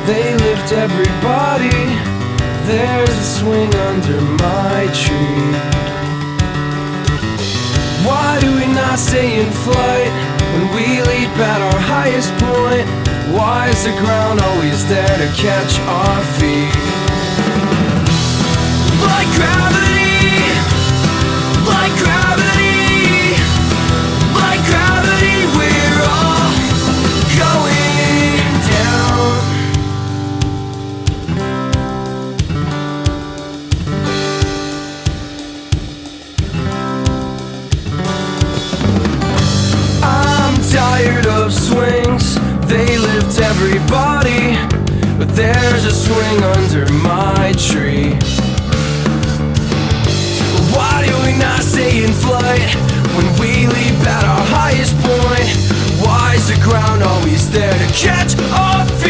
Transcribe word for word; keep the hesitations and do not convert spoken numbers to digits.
they lift everybody. There's a swing under my tree. Why do we not stay in flight when we leap at our highest point? Why is the ground always there to catch our feet? Like gravity, like gravity, like gravity, we're all going down. I'm tired of swings, they lift everybody, but there's a swing under my tree. Why do we not stay in flight when we leap at our highest point? Why is the ground always there to catch our feet?